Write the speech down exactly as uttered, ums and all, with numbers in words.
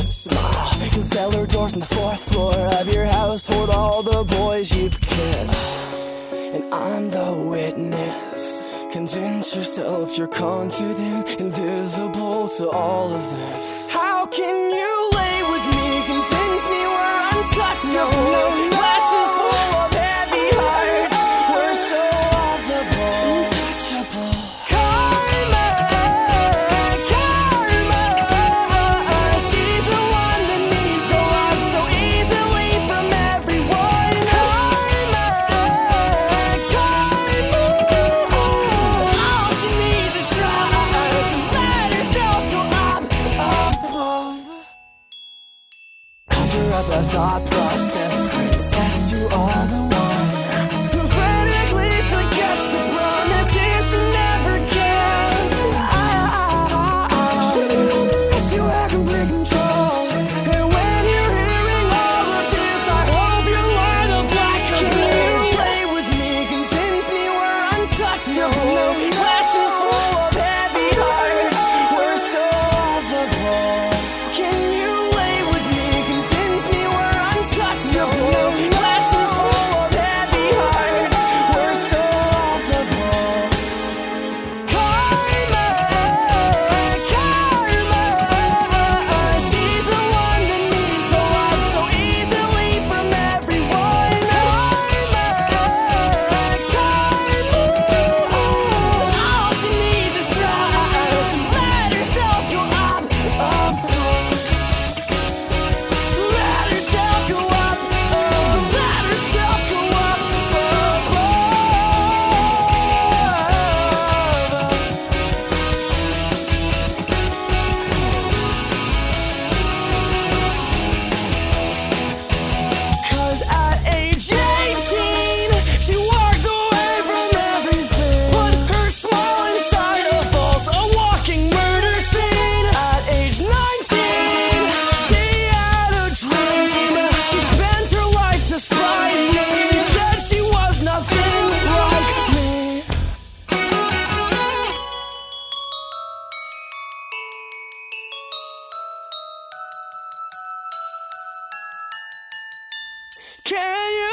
Smile, cause cellar doors on the fourth floor of your house hold all the boys you've kissed. And I'm the witness. Convince yourself you're confident, invisible to all of this. How can you lay with me, convince me we're untouchable? Glasses full of heavy hearts, we're so lovable, untouchable. Karma, karma, she's the one that needs the love so easily from everyone. Karma, karma, all she needs is tries to let herself go up, above. Conjure up a thought process, princess, you are the one who frantically forgets the promises she never kept. Should've known that you had complete control. And when you're hearing all of this, I hope you learn of like a bitch. Play with me, convince me we're untouchable. Glasses full of heavy hearts, we're so lovable. Can you lay with me, convince me we're untouchable? Glasses full of heavy hearts, we're so lovable. Karma, karma, she's the one that needs the love so easily from everyone. Karma, karma, all she needs is try to let herself go up, above. Let herself go up, above. Let herself go up, above. Cause at age eighteen, she walked away from everything. Put her smile inside a vault, a walking murder scene. At age nineteen, she had a dream. She spent her life to spite me. She said she was nothing like me. Can you